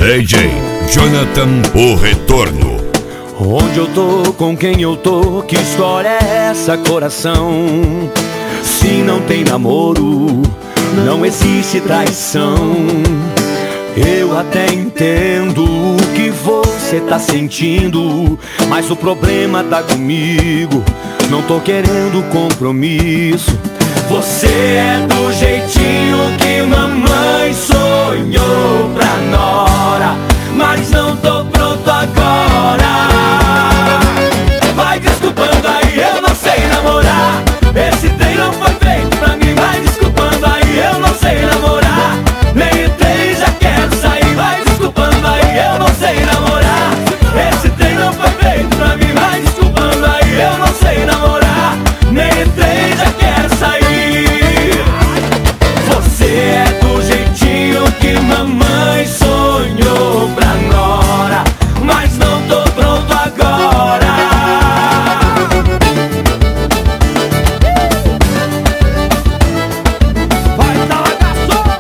DJ Jonathan, o retorno. Onde eu tô, com quem eu tô, que história é essa, coração? Se não tem namoro, não existe traição. Eu até entendo o que você tá sentindo, mas o problema tá comigo, não tô querendo compromisso. Você é do jeitinho que mamãe sonhou pra nora, mas não tô pronto agora. Vai desculpando aí, eu não sei namorar. Esse trem não foi feito pra mim. Vai desculpando aí, eu não sei namorar. Nem entrei, já quero sair. Vai desculpando aí, eu não sei namorar. Esse trem não foi feito pra mim. Vai desculpando aí, eu não sei namorar. Nem entrei, já quero sair. Você é do jeitinho que mamãe sonhou pra nora, mas não tô pronto agora. Vai, tá garçom!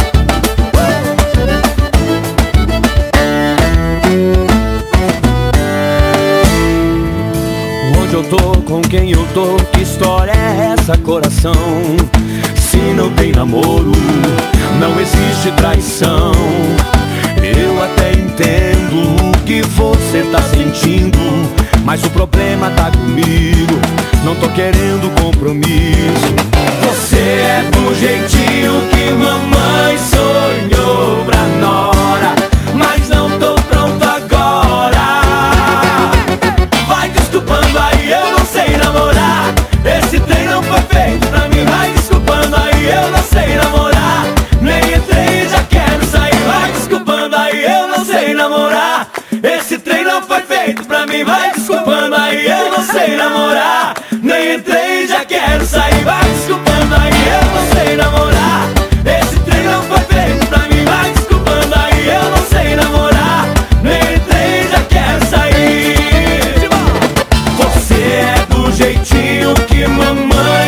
Onde eu tô, com quem eu tô, que história é essa, coração? Se não tem namoro, não existe traição. Eu até entendo o que você tá sentindo, mas o problema tá comigo, não tô querendo compromisso. Você é do jeitinho que mamãe sonhou pra nora, mas não tô pronto agora. Vai desculpando aí, eu não sei namorar. Esse trem não foi feito pra mim. Vai desculpando aí, eu não sei namorar. Nem entrei, já quero sair. Vai desculpando aí, eu não sei namorar. Esse trem não foi feito pra mim. Vai desculpando aí, eu não sei namorar. Nem entrei, já quero sair. Vai desculpando aí, eu não sei namorar. Esse trem não foi feito pra mim. Vai desculpando aí, eu não sei namorar. Nem entrei, já quero sair. Você é do jeitinho que mamãe